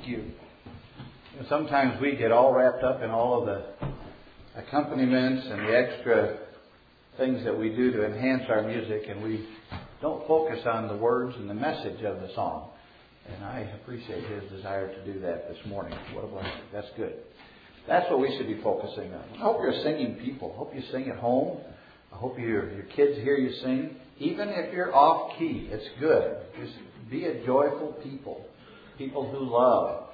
Thank you. Sometimes we get all wrapped up in all of the accompaniments and the extra things that we do to enhance our music, and we don't focus on the words and the message of the song. And I appreciate his desire to do that this morning. What a blessing. That's good. That's what we should be focusing on. I hope you're singing people. I hope you sing at home. I hope your kids hear you sing. Even if you're off key, it's good. Just be a joyful people. People who love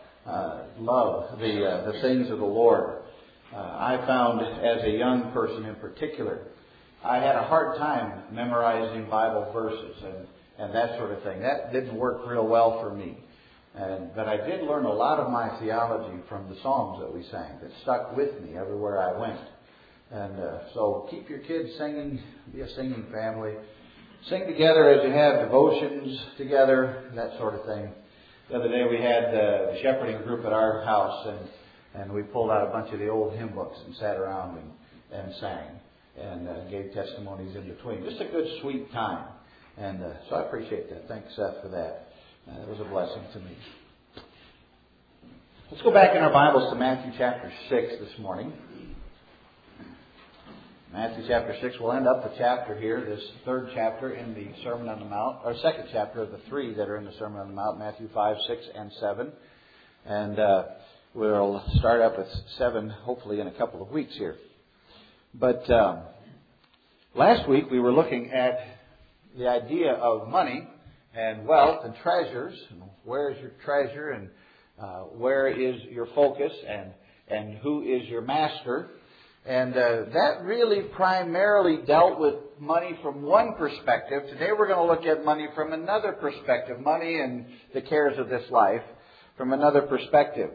the things of the Lord. I found as a young person in particular, I had a hard time memorizing Bible verses and that sort of thing. That didn't work real well for me. But I did learn a lot of my theology from the songs that we sang that stuck with me everywhere I went. And so keep your kids singing, be a singing family. Sing together as you have devotions together, that sort of thing. The other day we had the shepherding group at our house, and we pulled out a bunch of the old hymn books and sat around and sang and gave testimonies in between. Just a good, sweet time. And so I appreciate that. Thanks, Seth, for that. It was a blessing to me. Let's go back in our Bibles to Matthew chapter 6 this morning. Matthew chapter 6. We'll end up the chapter here, this third chapter in the Sermon on the Mount, or second chapter of the three that are in the Sermon on the Mount, Matthew 5, 6, and 7. And we'll start up with 7, hopefully in a couple of weeks here. But last week we were looking at the idea of money and wealth and treasures. Where is your treasure and where is your focus and who is your master? And that really primarily dealt with money from one perspective. Today we're going to look at money from another perspective. Money and the cares of this life from another perspective.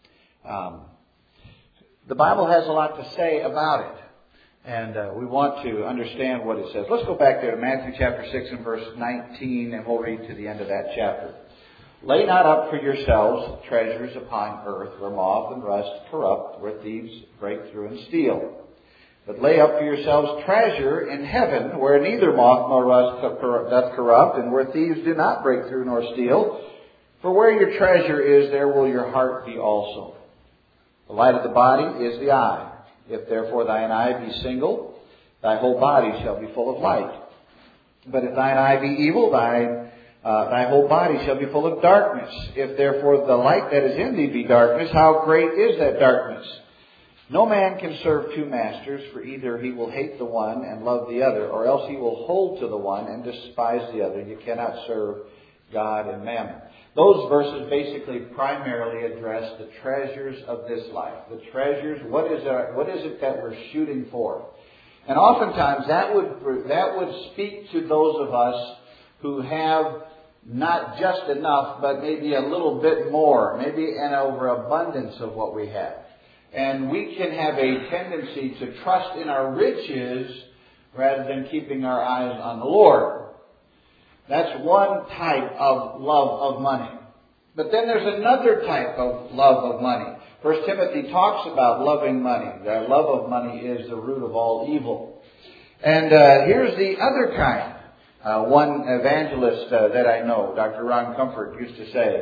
The Bible has a lot to say about it. And we want to understand what it says. Let's go back there to Matthew chapter 6 and verse 19, and we'll read to the end of that chapter. Lay not up for yourselves treasures upon earth, where moth and rust corrupt, where thieves break through and steal. But lay up for yourselves treasure in heaven, where neither moth nor rust doth corrupt, and where thieves do not break through nor steal. For where your treasure is, there will your heart be also. The light of the body is the eye. If therefore thine eye be single, thy whole body shall be full of light. But if thine eye be evil, thy whole body shall be full of darkness. If therefore the light that is in thee be darkness, how great is that darkness? No man can serve two masters, for either he will hate the one and love the other, or else he will hold to the one and despise the other. You cannot serve God and mammon. Those verses basically primarily address the treasures of this life. The treasures, what is it that we're shooting for? And oftentimes that would speak to those of us who have not just enough, but maybe a little bit more, maybe an overabundance of what we have. And we can have a tendency to trust in our riches rather than keeping our eyes on the Lord. That's one type of love of money. But then there's another type of love of money. 1 Timothy talks about loving money. The love of money is the root of all evil. And here's the other kind. One evangelist that I know, Dr. Ron Comfort, used to say,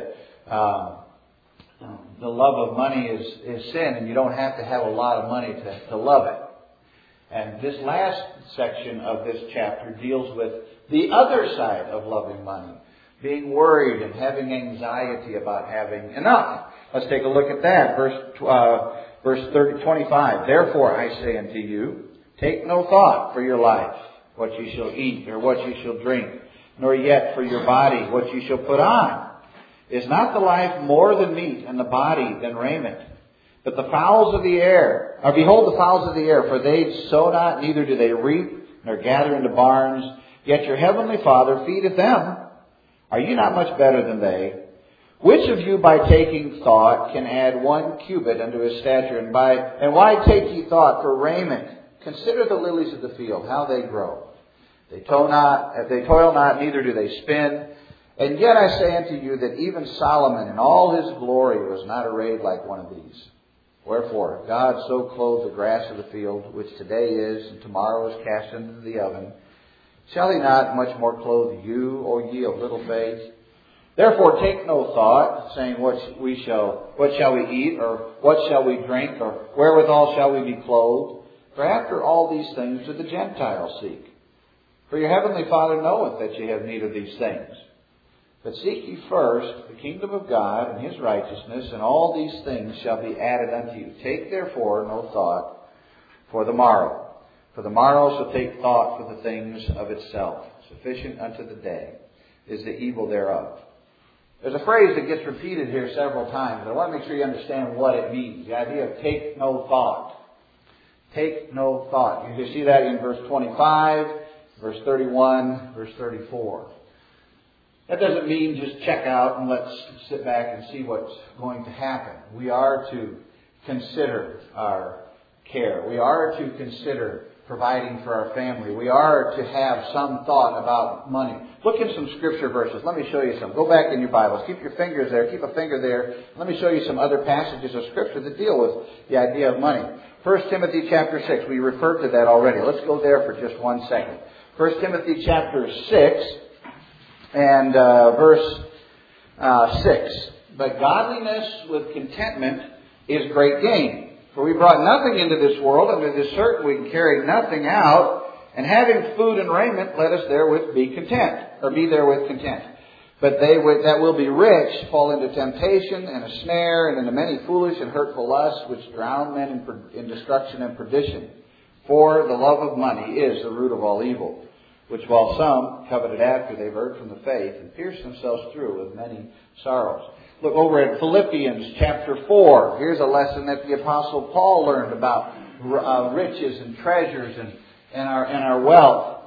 the love of money is sin, and you don't have to have a lot of money to love it. And this last section of this chapter deals with the other side of loving money, being worried and having anxiety about having enough. Let's take a look at that. Verse 25. Therefore I say unto you, take no thought for your life, what ye shall eat or what ye shall drink, nor yet for your body what ye shall put on. Is not the life more than meat, and the body than raiment? But the fowls of the air, or behold the fowls of the air, for they sow not, neither do they reap, nor gather into barns, yet your heavenly Father feedeth them. Are you not much better than they? Which of you by taking thought can add 1 cubit unto his stature? And why take ye thought for raiment? Consider the lilies of the field, how they grow. They toil not, neither do they spin. And yet I say unto you that even Solomon in all his glory was not arrayed like one of these. Wherefore, God so clothed the grass of the field, which today is, and tomorrow is cast into the oven. Shall he not much more clothe you, O ye of little faith? Therefore take no thought, saying, what shall we eat, or what shall we drink, or wherewithal shall we be clothed? For after all these things do the Gentiles seek. For your heavenly Father knoweth that ye have need of these things. But seek ye first the kingdom of God and His righteousness, and all these things shall be added unto you. Take therefore no thought for the morrow. For the morrow shall take thought for the things of itself. Sufficient unto the day is the evil thereof. There's a phrase that gets repeated here several times, but I want to make sure you understand what it means. The idea of take no thought. Take no thought. You can see that in verse 25, verse 31, verse 34. That doesn't mean just check out and let's sit back and see what's going to happen. We are to consider our care. We are to consider providing for our family. We are to have some thought about money. Look in some scripture verses. Let me show you some. Go back in your Bibles. Keep your fingers there. Keep a finger there. Let me show you some other passages of scripture that deal with the idea of money. 1 Timothy chapter 6. We referred to that already. Let's go there for just 1 second. 1 Timothy chapter 6 and verse 6. But godliness with contentment is great gain. For we brought nothing into this world, and it is certain we can carry nothing out. And having food and raiment, let us therewith be content, or be therewith content. But they that will be rich fall into temptation and a snare, and into many foolish and hurtful lusts, which drown men in destruction and perdition. For the love of money is the root of all evil, which while some coveted after, they've erred from the faith, and pierced themselves through with many sorrows. Look over at Philippians chapter 4. Here's a lesson that the Apostle Paul learned about riches and treasures and our wealth.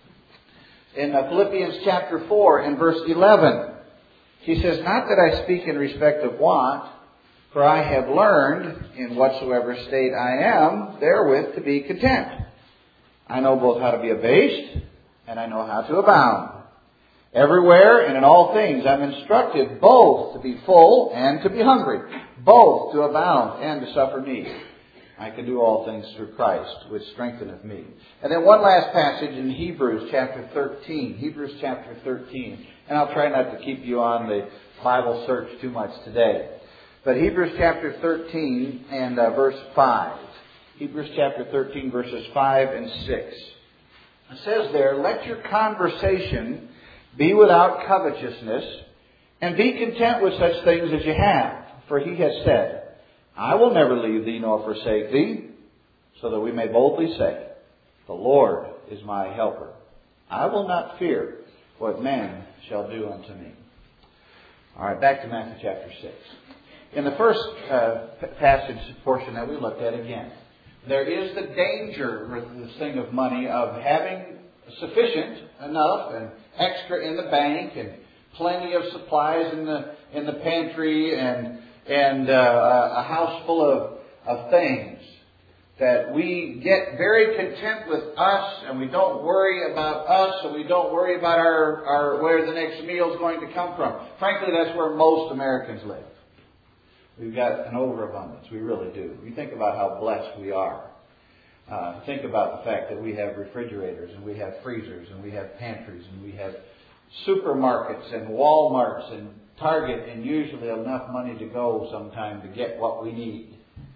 In Philippians chapter 4 and verse 11, he says, Not that I speak in respect of want, for I have learned in whatsoever state I am therewith to be content. I know both how to be abased and I know how to abound. Everywhere and in all things I'm instructed both to be full and to be hungry, both to abound and to suffer need. I can do all things through Christ, which strengtheneth me. And then one last passage in Hebrews chapter 13. Hebrews chapter 13. And I'll try not to keep you on the Bible search too much today. But Hebrews chapter 13 and verse 5. Hebrews chapter 13 verses 5 and 6. It says there, Let your conversation be without covetousness, and be content with such things as you have. For he has said, I will never leave thee nor forsake thee, so that we may boldly say, The Lord is my helper. I will not fear what man shall do unto me. All right, back to Matthew chapter 6. In the first passage portion that we looked at again, there is the danger with this thing of money of having sufficient enough and extra in the bank and plenty of supplies in the pantry and a house full of things, that we get very content with us and we don't worry about us and we don't worry about our where the next meal is going to come from. Frankly, that's where most Americans live. We've got an overabundance. We really do. We think about how blessed we are. Think about the fact that we have refrigerators and we have freezers and we have pantries and we have supermarkets and Walmarts and Target, and usually enough money to go sometime to get what we need.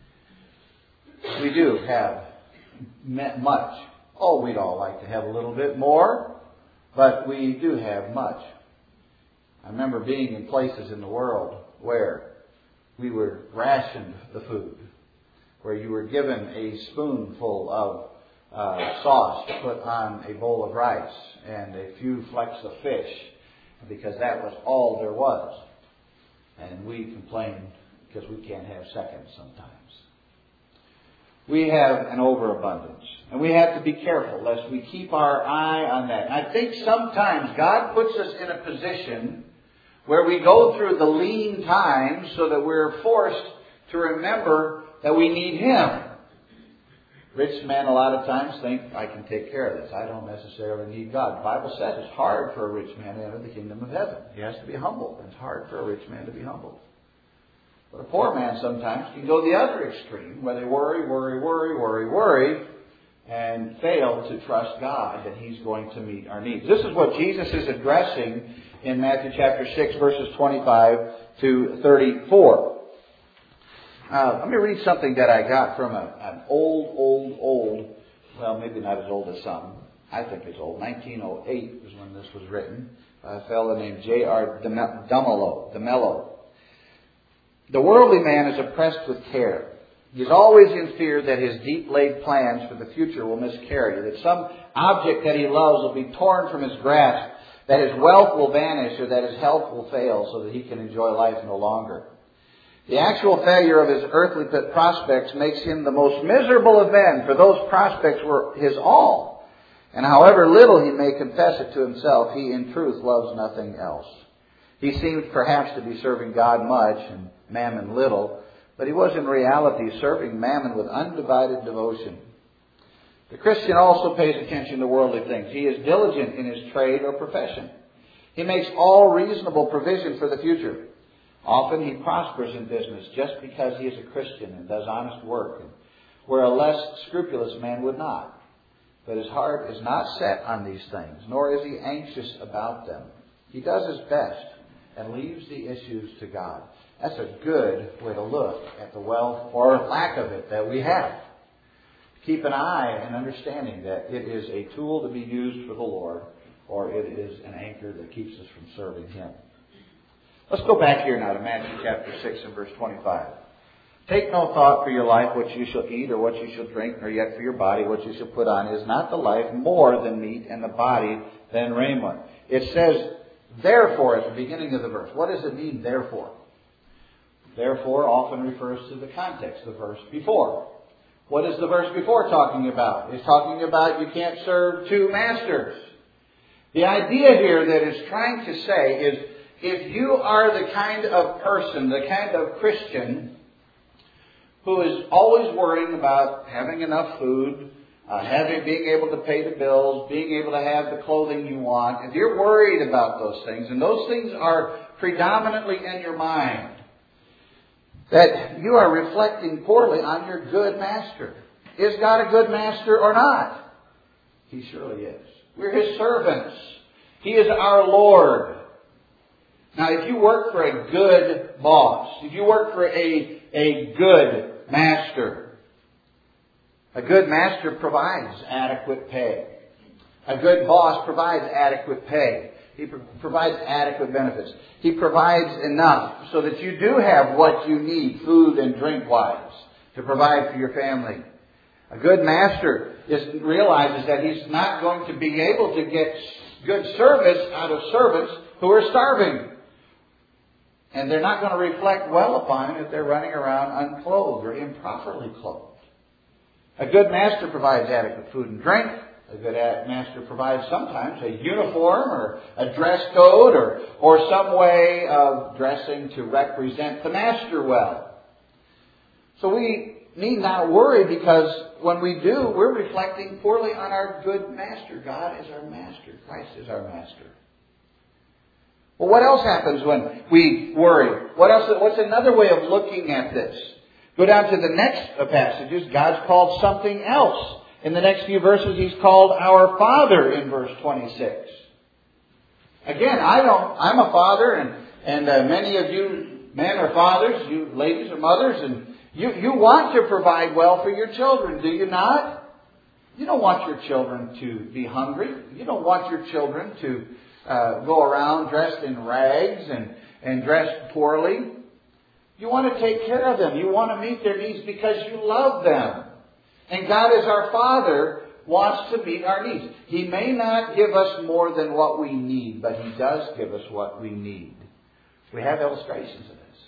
We do have much. Oh, we'd all like to have a little bit more, but we do have much. I remember being in places in the world where we were rationed the food, where you were given a spoonful of sauce to put on a bowl of rice and a few flecks of fish, because that was all there was. And we complain because we can't have seconds sometimes. We have an overabundance, and we have to be careful lest we keep our eye on that. And I think sometimes God puts us in a position where we go through the lean times so that we're forced to remember that we need Him. Rich men a lot of times think, I can take care of this. I don't necessarily need God. The Bible says it's hard for a rich man to enter the kingdom of heaven. He has to be humble. It's hard for a rich man to be humble. But a poor man sometimes can go the other extreme, where they worry, and fail to trust God that He's going to meet our needs. This is what Jesus is addressing in Matthew chapter 6, verses 25 to 34. Let me read something that I got from an old, well, maybe not as old as some. I think it's old. 1908 was when this was written by a fellow named J.R. DeMello. The worldly man is oppressed with care. He is always in fear that his deep-laid plans for the future will miscarry, that some object that he loves will be torn from his grasp, that his wealth will vanish, or that his health will fail so that he can enjoy life no longer. The actual failure of his earthly prospects makes him the most miserable of men, for those prospects were his all. And however little he may confess it to himself, he in truth loves nothing else. He seemed perhaps to be serving God much and mammon little, but he was in reality serving mammon with undivided devotion. The Christian also pays attention to worldly things. He is diligent in his trade or profession. He makes all reasonable provision for the future. Often he prospers in business just because he is a Christian and does honest work, where a less scrupulous man would not. But his heart is not set on these things, nor is he anxious about them. He does his best and leaves the issues to God. That's a good way to look at the wealth or lack of it that we have. Keep an eye and understanding that it is a tool to be used for the Lord, or it is an anchor that keeps us from serving Him. Let's go back here now to Matthew chapter 6 and verse 25. Take no thought for your life, what you shall eat or what you shall drink, nor yet for your body, what you shall put on. Is not the life more than meat, and the body than raiment? It says, therefore, at the beginning of the verse. What does it mean, therefore? Therefore often refers to the context, the verse before. What is the verse before talking about? It's talking about you can't serve two masters. The idea here that it's trying to say is, if you are the kind of person, the kind of Christian who is always worrying about having enough food, being able to pay the bills, being able to have the clothing you want, if you're worried about those things, and those things are predominantly in your mind, that you are reflecting poorly on your good master. Is God a good master or not? He surely is. We're His servants. He is our Lord. Now, if you work for a good boss, if you work for a good master provides adequate pay. A good boss provides adequate pay. He provides adequate benefits. He provides enough so that you do have what you need, food and drink-wise, to provide for your family. A good master realizes that he's not going to be able to get good service out of servants who are starving. And they're not going to reflect well upon him if they're running around unclothed or improperly clothed. A good master provides adequate food and drink. A good master provides sometimes a uniform or a dress code or some way of dressing to represent the master well. So we need not worry, because when we do, we're reflecting poorly on our good master. God is our master. Christ is our master. Well, what else happens when we worry? What's another way of looking at this? Go down to the next passages. God's called something else. In the next few verses, He's called our Father in verse 26. Again, I'm a father, and many of you men are fathers, you ladies are mothers, and you want to provide well for your children, do you not? You don't want your children to be hungry. You don't want your children to go around dressed in rags and dressed poorly. You want to take care of them. You want to meet their needs because you love them. And God, as our Father, wants to meet our needs. He may not give us more than what we need, but He does give us what we need. We have illustrations of this.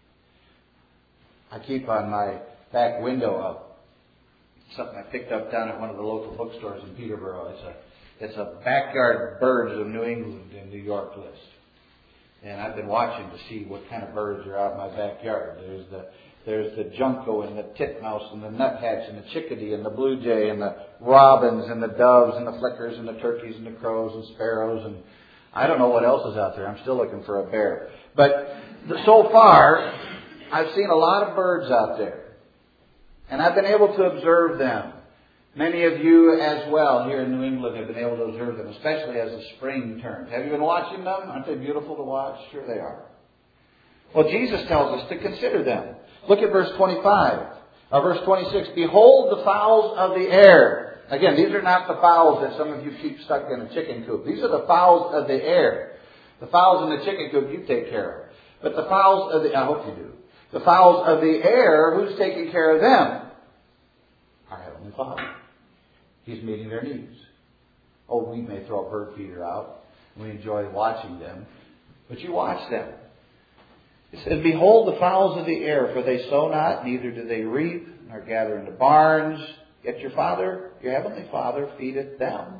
I keep on my back window something I picked up down at one of the local bookstores in Peterborough. It's a backyard birds of New England and New York list. And I've been watching to see what kind of birds are out in my backyard. There's the junco and the titmouse and the nuthatch and the chickadee and the blue jay and the robins and the doves and the flickers and the turkeys and the crows and sparrows, and I don't know what else is out there. I'm still looking for a bear. But so far, I've seen a lot of birds out there. And I've been able to observe them. Many of you as well here in New England have been able to observe them, especially as the spring turns. Have you been watching them? Aren't they beautiful to watch? Sure they are. Well, Jesus tells us to consider them. Look at verse 25. Verse 26. Behold the fowls of the air. Again, these are not the fowls that some of you keep stuck in a chicken coop. These are the fowls of the air. The fowls in the chicken coop you take care of. But the fowls of the... I hope you do. The fowls of the air, who's taking care of them? Our Heavenly Father. He's meeting their needs. Oh, we may throw a bird feeder out. We enjoy watching them. But you watch them. It says, behold the fowls of the air, for they sow not, neither do they reap, nor gather into barns. Yet your Father, your Heavenly Father, feedeth them.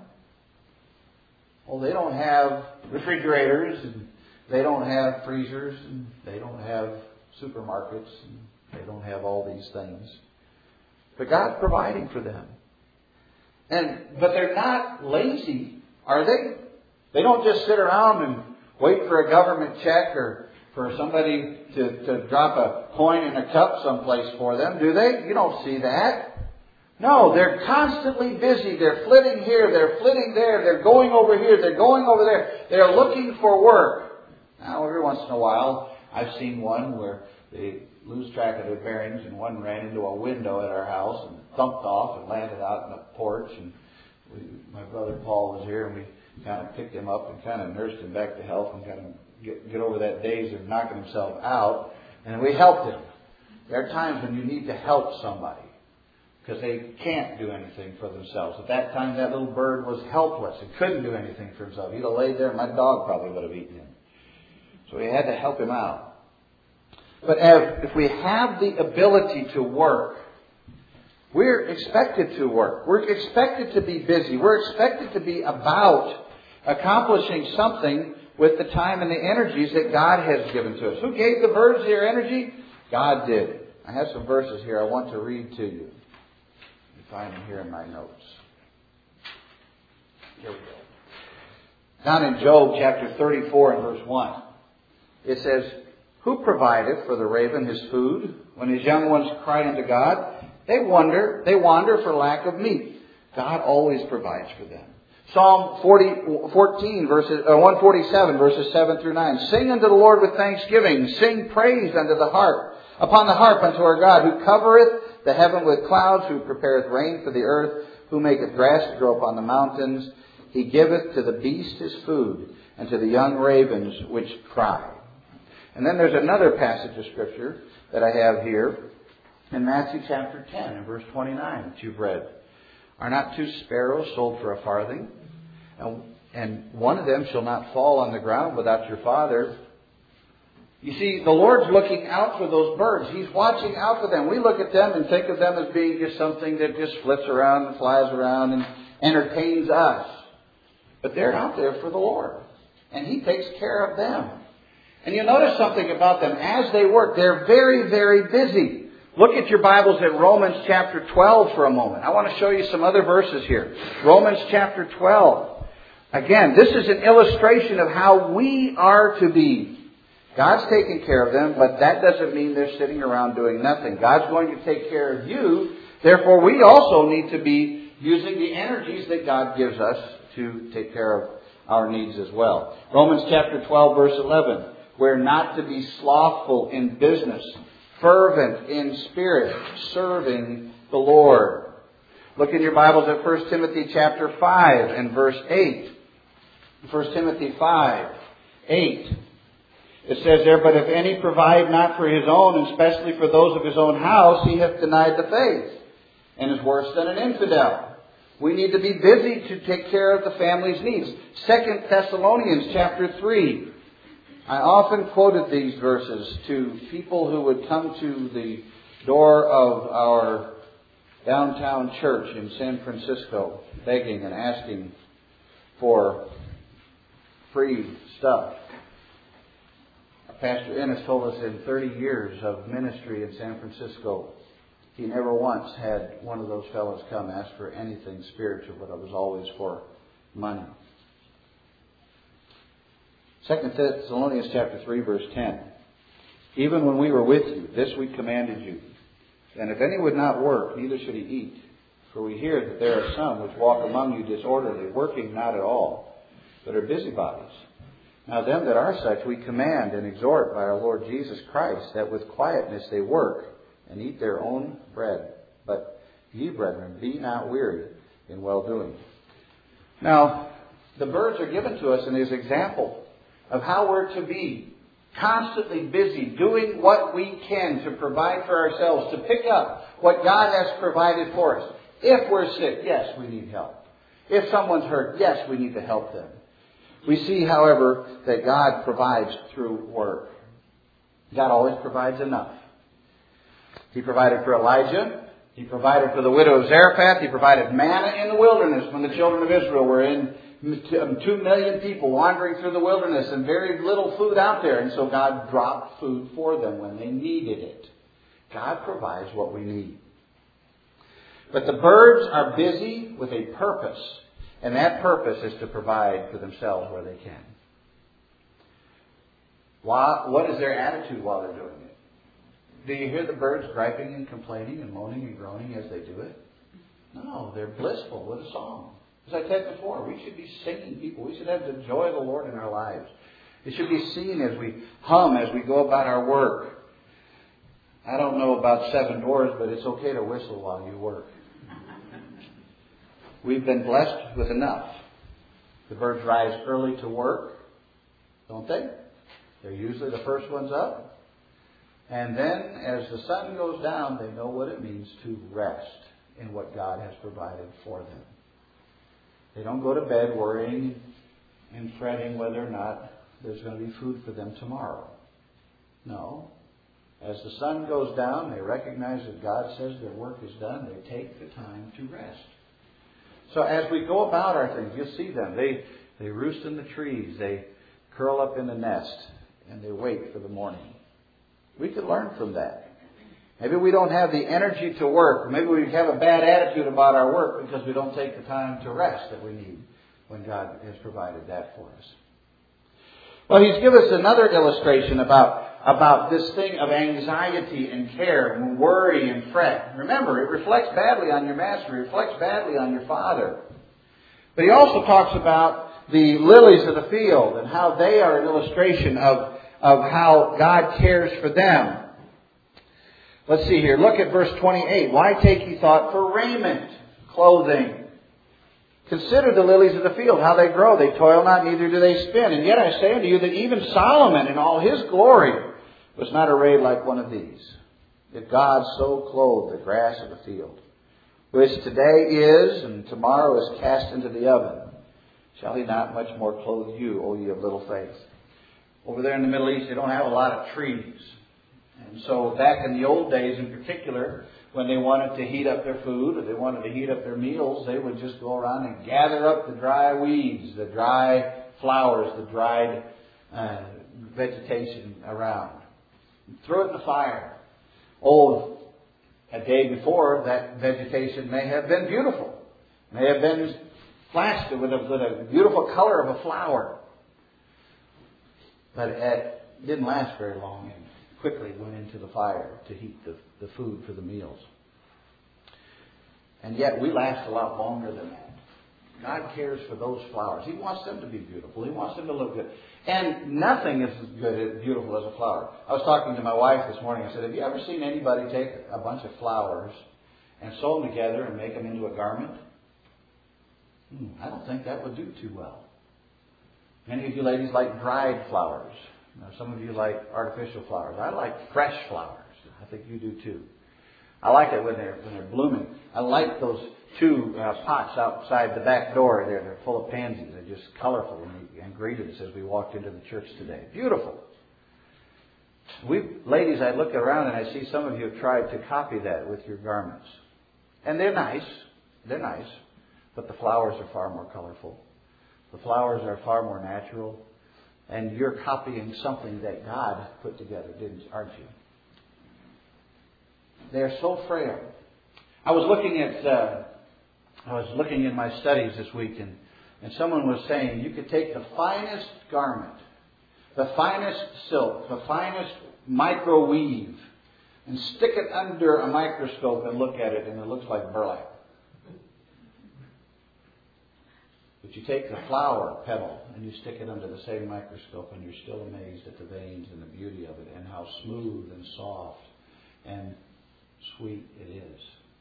Well, they don't have refrigerators, and they don't have freezers, and they don't have supermarkets, and they don't have all these things. But God's providing for them. But they're not lazy, are they? They don't just sit around and wait for a government check or for somebody to drop a coin in a cup someplace for them, do they? You don't see that. No, they're constantly busy. They're flitting here, they're flitting there, they're going over here, they're going over there. They're looking for work. Now, every once in a while, I've seen one where they lose track of their bearings and one ran into a window at our house and thumped off and landed out in the porch. And my brother Paul was here and we kind of picked him up and kind of nursed him back to health and kind of get over that daze of knocking himself out. And we helped him. There are times when you need to help somebody because they can't do anything for themselves. At that time, that little bird was helpless and couldn't do anything for himself. He'd have laid there and my dog probably would have eaten him. So we had to help him out. But if we have the ability to work, we're expected to work. We're expected to be busy. We're expected to be about accomplishing something with the time and the energies that God has given to us. Who gave the birds their energy? God did. I have some verses here I want to read to you. You find them here in my notes. Here we go. Down in Job chapter 34 and verse 1. It says, who provideth for the raven his food when his young ones cry unto God? They wander for lack of meat. God always provides for them. Psalm 147 verses 7 through 9. Sing unto the Lord with thanksgiving. Sing praise unto the harp. Upon the harp unto our God, who covereth the heaven with clouds, who prepareth rain for the earth, who maketh grass to grow upon the mountains. He giveth to the beast his food, and to the young ravens which cry. And then there's another passage of Scripture that I have here in Matthew chapter 10 and verse 29 that you've read. Are not two sparrows sold for a farthing? And one of them shall not fall on the ground without your Father. You see, the Lord's looking out for those birds. He's watching out for them. We look at them and think of them as being just something that just flits around and flies around and entertains us. But they're out there for the Lord. And He takes care of them. And you'll notice something about them. As they work, they're very, very busy. Look at your Bibles at Romans chapter 12 for a moment. I want to show you some other verses here. Romans chapter 12. Again, this is an illustration of how we are to be. God's taking care of them, but that doesn't mean they're sitting around doing nothing. God's going to take care of you. Therefore, we also need to be using the energies that God gives us to take care of our needs as well. Romans chapter 12, verse 11. We're not to be slothful in business, fervent in spirit, serving the Lord. Look in your Bibles at 1 Timothy chapter 5 and verse 8. 1 Timothy 5, 8. It says there, but if any provide not for his own, and especially for those of his own house, he hath denied the faith, and is worse than an infidel. We need to be busy to take care of the family's needs. 2 Thessalonians chapter 3. I often quoted these verses to people who would come to the door of our downtown church in San Francisco, begging and asking for free stuff. Pastor Ennis told us in 30 years of ministry in San Francisco, he never once had one of those fellows come ask for anything spiritual, but it was always for money. 2 Thessalonians chapter 3, verse 10. Even when we were with you, this we commanded you. And if any would not work, neither should he eat. For we hear that there are some which walk among you disorderly, working not at all, but are busybodies. Now them that are such we command and exhort by our Lord Jesus Christ, that with quietness they work and eat their own bread. But ye, brethren, be not weary in well-doing. Now, the birds are given to us in this example of how we're to be constantly busy doing what we can to provide for ourselves, to pick up what God has provided for us. If we're sick, yes, we need help. If someone's hurt, yes, we need to help them. We see, however, that God provides through work. God always provides enough. He provided for Elijah. He provided for the widow of Zarephath. He provided manna in the wilderness when the children of Israel were in 2 million people wandering through the wilderness and very little food out there. And so God dropped food for them when they needed it. God provides what we need. But the birds are busy with a purpose. And that purpose is to provide for themselves where they can. What is their attitude while they're doing it? Do you hear the birds griping and complaining and moaning and groaning as they do it? No, they're blissful with a song. As I said before, we should be singing people. We should have the joy of the Lord in our lives. It should be seen as we hum, as we go about our work. I don't know about 7 doors, but it's okay to whistle while you work. We've been blessed with enough. The birds rise early to work, don't they? They're usually the first ones up. And then as the sun goes down, they know what it means to rest in what God has provided for them. They don't go to bed worrying and fretting whether or not there's going to be food for them tomorrow. No. As the sun goes down, they recognize that God says their work is done. They take the time to rest. So as we go about our things, you'll see them. They roost in the trees. They curl up in the nest. And they wait for the morning. We could learn from that. Maybe we don't have the energy to work. Maybe we have a bad attitude about our work because we don't take the time to rest that we need when God has provided that for us. Well, He's given us another illustration about this thing of anxiety and care and worry and fret. Remember, it reflects badly on your master. It reflects badly on your father. But He also talks about the lilies of the field and how they are an illustration of how God cares for them. Let's see here. Look at verse 28. Why take ye thought for raiment, clothing? Consider the lilies of the field, how they grow. They toil not, neither do they spin. And yet I say unto you that even Solomon in all his glory was not arrayed like one of these. If God so clothed the grass of the field, which today is and tomorrow is cast into the oven, shall He not much more clothe you, O ye of little faith? Over there in the Middle East, they don't have a lot of trees. And so back in the old days in particular, when they wanted to heat up their food or they wanted to heat up their meals, they would just go around and gather up the dry weeds, the dry flowers, the dried vegetation around. And throw it in the fire. Oh, a day before, that vegetation may have been beautiful. May have been flashed with a beautiful color of a flower. But it didn't last very long and quickly went into the fire to heat the food for the meals. And yet we last a lot longer than that. God cares for those flowers. He wants them to be beautiful. He wants them to look good. And nothing is as beautiful as a flower. I was talking to my wife this morning. I said, have you ever seen anybody take a bunch of flowers and sew them together and make them into a garment? I don't think that would do too well. Many of you ladies like dried flowers. Some of you like artificial flowers. I like fresh flowers. I think you do too. I like it when they're blooming. I like those 2 pots outside the back door. They're full of pansies. They're just colorful and greeted us as we walked into the church today. Beautiful. Ladies, I look around and I see some of you have tried to copy that with your garments. And they're nice. They're nice. But the flowers are far more colorful. The flowers are far more natural. And you're copying something that God put together, aren't you? They're so frail. I was looking in my studies this week, and someone was saying you could take the finest garment, the finest silk, the finest microweave, and stick it under a microscope and look at it, and it looks like burlap. But you take the flower petal and you stick it under the same microscope and you're still amazed at the veins and the beauty of it and how smooth and soft and sweet it is.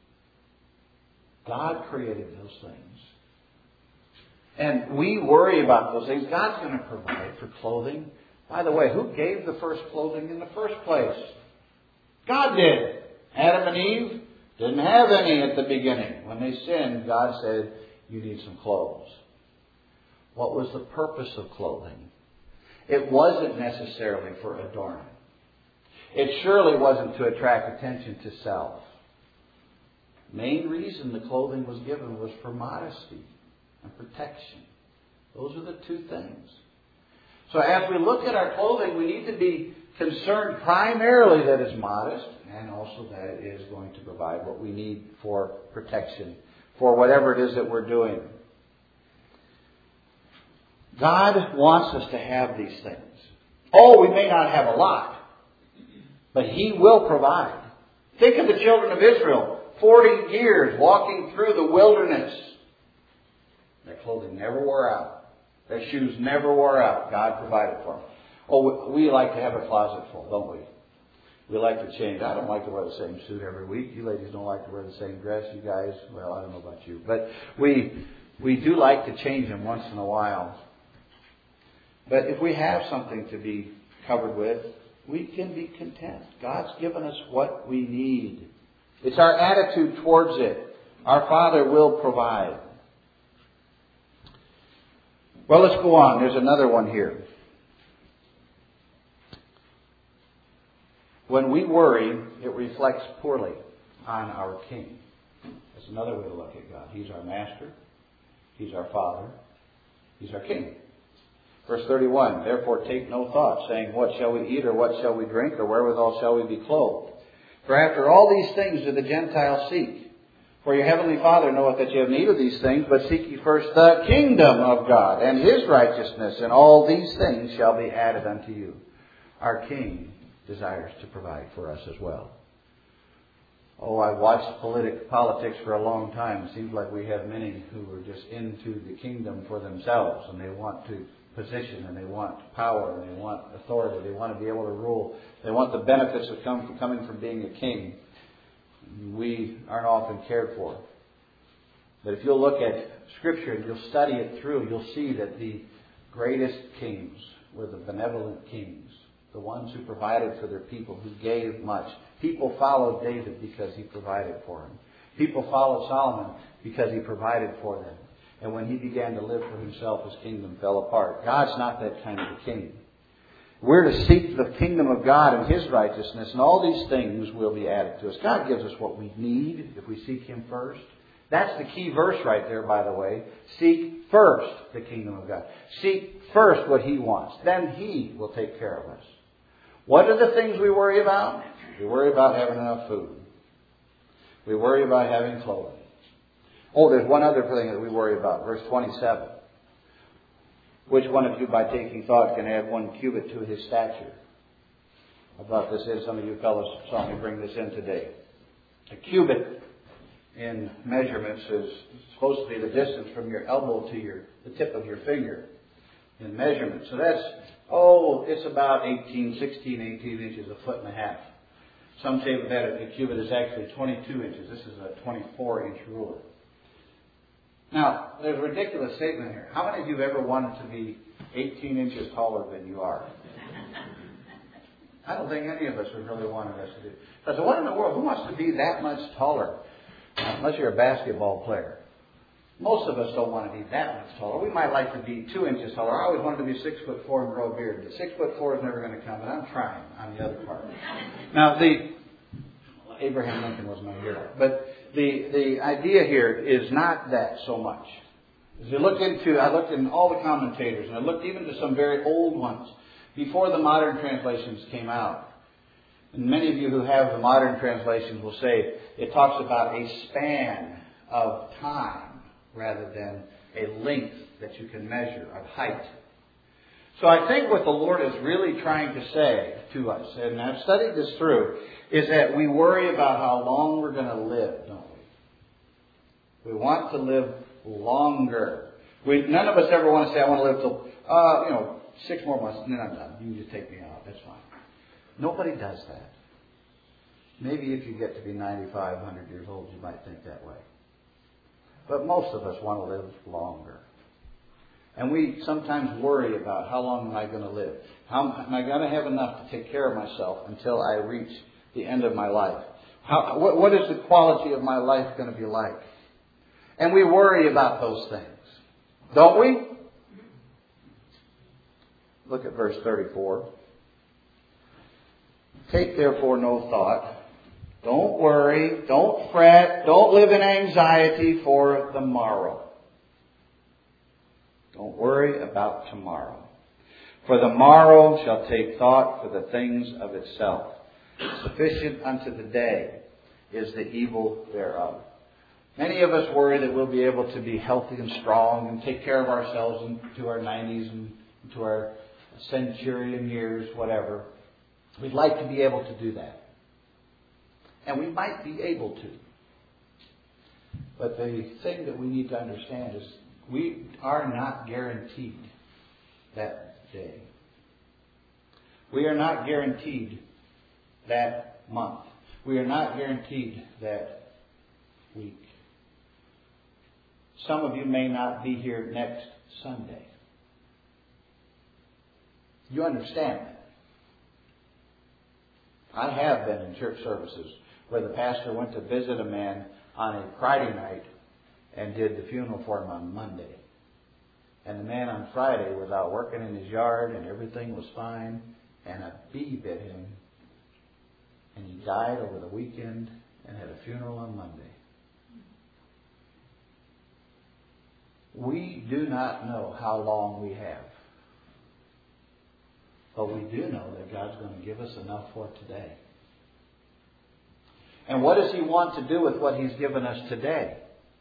God created those things. And we worry about those things. God's going to provide for clothing. By the way, who gave the first clothing in the first place? God did. Adam and Eve didn't have any at the beginning. When they sinned, God said, you need some clothes. What was the purpose of clothing? It wasn't necessarily for adornment. It surely wasn't to attract attention to self. Main reason the clothing was given was for modesty and protection. Those are the two things. So as we look at our clothing, we need to be concerned primarily that it's modest and also that it is going to provide what we need for protection, for whatever it is that we're doing. God wants us to have these things. Oh, we may not have a lot, but He will provide. Think of the children of Israel, 40 years walking through the wilderness. Their clothing never wore out. Their shoes never wore out. God provided for them. Oh, we like to have a closet full, don't we? We like to change. I don't like to wear the same suit every week. You ladies don't like to wear the same dress. You guys, well, I don't know about you. But we do like to change them once in a while. But if we have something to be covered with, we can be content. God's given us what we need. It's our attitude towards it. Our Father will provide. Well, let's go on. There's another one here. When we worry, it reflects poorly on our King. That's another way to look at God. He's our Master. He's our Father. He's our King. Verse 31, therefore take no thought, saying, what shall we eat, or what shall we drink, or wherewithal shall we be clothed? For after all these things do the Gentiles seek. For your heavenly Father knoweth that you have need of these things, but seek ye first the kingdom of God, and His righteousness, and all these things shall be added unto you. Our King desires to provide for us as well. Oh, I've watched politics for a long time. It seems like we have many who are just into the kingdom for themselves, and they want to position, and they want power, and they want authority. They want to be able to rule. They want the benefits that come coming from being a king. We aren't often cared for. But if you'll look at Scripture and you'll study it through, you'll see that the greatest kings were the benevolent kings, the ones who provided for their people, who gave much. People followed David because he provided for them. People followed Solomon because he provided for them. And when he began to live for himself, his kingdom fell apart. God's not that kind of a king. We're to seek the kingdom of God and His righteousness, and all these things will be added to us. God gives us what we need if we seek Him first. That's the key verse right there, by the way. Seek first the kingdom of God. Seek first what He wants. Then He will take care of us. What are the things we worry about? We worry about having enough food. We worry about having clothing. Oh, there's one other thing that we worry about. Verse 27. Which one of you, by taking thought, can add 1 cubit to his stature? I brought this in. Some of you fellows saw me bring this in today. A cubit in measurements is supposed to be the distance from your elbow to the tip of your finger in measurement. So that's, it's about 18 inches, a foot and a half. Some say that a cubit is actually 22 inches. This is a 24-inch ruler. Now, there's a ridiculous statement here. How many of you have ever wanted to be 18 inches taller than you are? I don't think any of us would really want us to do. I said, what in the world? Who wants to be that much taller? Unless you're a basketball player. Most of us don't want to be that much taller. We might like to be 2 inches taller. I always wanted to be 6'4" and grow a beard. But 6'4" is never going to come, but I'm trying on the other part. Now, Abraham Lincoln was my hero. But the idea here is not that so much. As I looked in all the commentators, and I looked even to some very old ones before the modern translations came out. And many of you who have the modern translations will say it talks about a span of time rather than a length that you can measure of height. So I think what the Lord is really trying to say to us, and I've studied this through, is that we worry about how long we're going to live, don't we? We want to live longer. None of us ever want to say, I want to live till, 6 more months and then I'm done. You can just take me out. That's fine. Nobody does that. Maybe if you get to be 95, 100 years old, you might think that way. But most of us want to live longer. And we sometimes worry about how long am I going to live? How am I going to have enough to take care of myself until I reach the end of my life? What is the quality of my life going to be like? And we worry about those things. Don't we? Look at verse 34. Take therefore no thought. Don't worry. Don't fret. Don't live in anxiety for the morrow. Don't worry about tomorrow. For the morrow shall take thought for the things of itself. Sufficient unto the day is the evil thereof. Many of us worry that we'll be able to be healthy and strong and take care of ourselves into our 90s and into our centurion years, whatever. We'd like to be able to do that. And we might be able to. But the thing that we need to understand is we are not guaranteed that day. We are not guaranteed that month. We are not guaranteed that week. Some of you may not be here next Sunday. You understand that? I have been in church services where the pastor went to visit a man on a Friday night and did the funeral for him on Monday. And the man on Friday was out working in his yard and everything was fine, and a bee bit him, and he died over the weekend and had a funeral on Monday. We do not know how long we have. But we do know that God's going to give us enough for today. And what does He want to do with what He's given us today?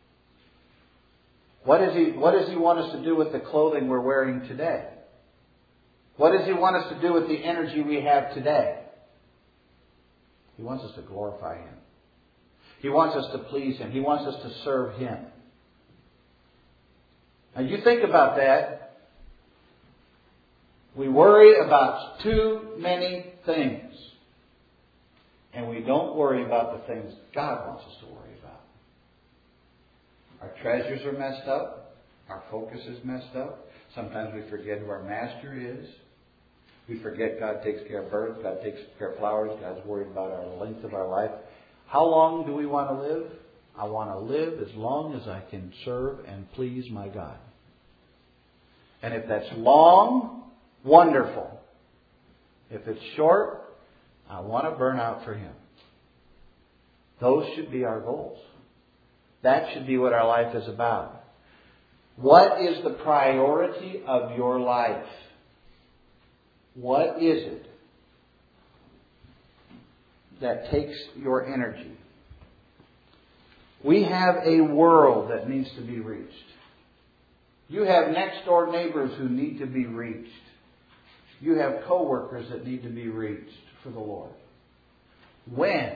What does He want us to do with the clothing we're wearing today? What does He want us to do with the energy we have today? He wants us to glorify Him. He wants us to please Him. He wants us to serve Him. Now you think about that. We worry about too many things. And we don't worry about the things God wants us to worry about. Our treasures are messed up. Our focus is messed up. Sometimes we forget who our Master is. We forget God takes care of birds. God takes care of flowers. God's worried about our length of our life. How long do we want to live? I want to live as long as I can serve and please my God. And if that's long, wonderful. If it's short, I want to burn out for Him. Those should be our goals. That should be what our life is about. What is the priority of your life? What is it that takes your energy? We have a world that needs to be reached. You have next door neighbors who need to be reached. You have co-workers that need to be reached for the Lord. When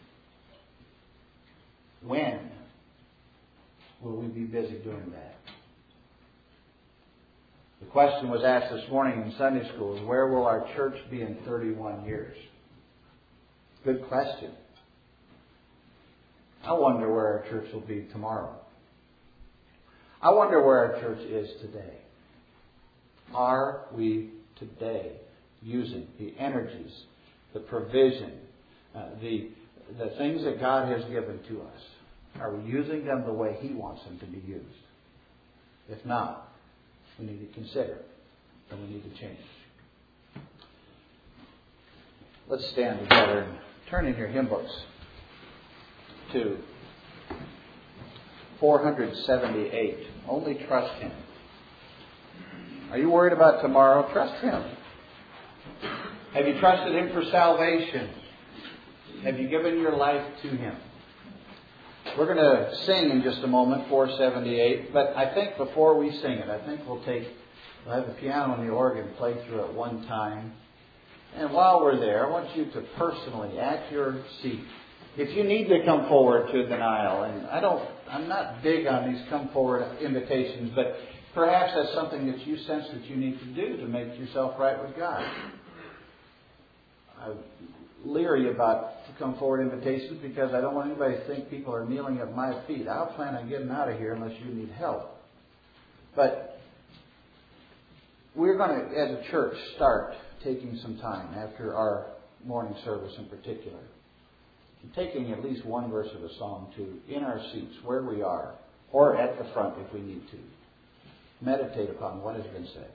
will we be busy doing that? The question was asked this morning in Sunday school is, where will our church be in 31 years? Good question. I wonder where our church will be tomorrow. I wonder where our church is today. Are we today using the energies, the provision, the things that God has given to us? Are we using them the way He wants them to be used? If not, we need to consider and we need to change. Let's stand together and turn in your hymn books to 478. Only trust Him. Are you worried about tomorrow? Trust Him. Have you trusted Him for salvation? Have you given your life to Him? We're going to sing in just a moment, 478. But I think before we sing it, I think we'll have the piano and the organ play through it one time. And while we're there, I want you to personally, at your seat, if you need to come forward to the aisle, and I'm not big on these come forward invitations, but Perhaps that's something that you sense that you need to do to make yourself right with God. I'm leery about to come forward invitations because I don't want anybody to think people are kneeling at my feet. I'll plan on getting out of here unless you need help. But we're going to, as a church, start taking some time after our morning service in particular, taking at least one verse of a psalm to, in our seats, where we are, or at the front if we need to, meditate upon what has been said.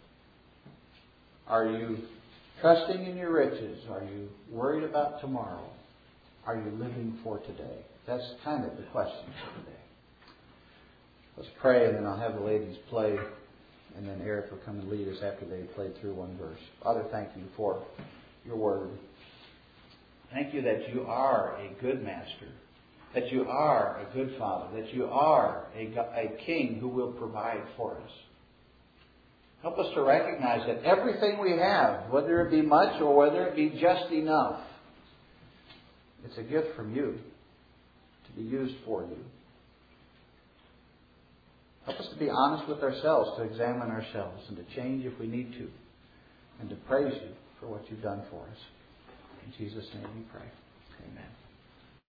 Are you trusting in your riches? Are you worried about tomorrow? Are you living for today? That's kind of the question for today. Let's pray, and then I'll have the ladies play, and then Eric will come and lead us after they played through one verse. Father, thank you for your word. Thank you that you are a good master, that you are a good father, that you are a king who will provide for us. Help us to recognize that everything we have, whether it be much or whether it be just enough, it's a gift from you to be used for you. Help us to be honest with ourselves, to examine ourselves, and to change if we need to, and to praise you for what you've done for us. In Jesus' name we pray. Amen.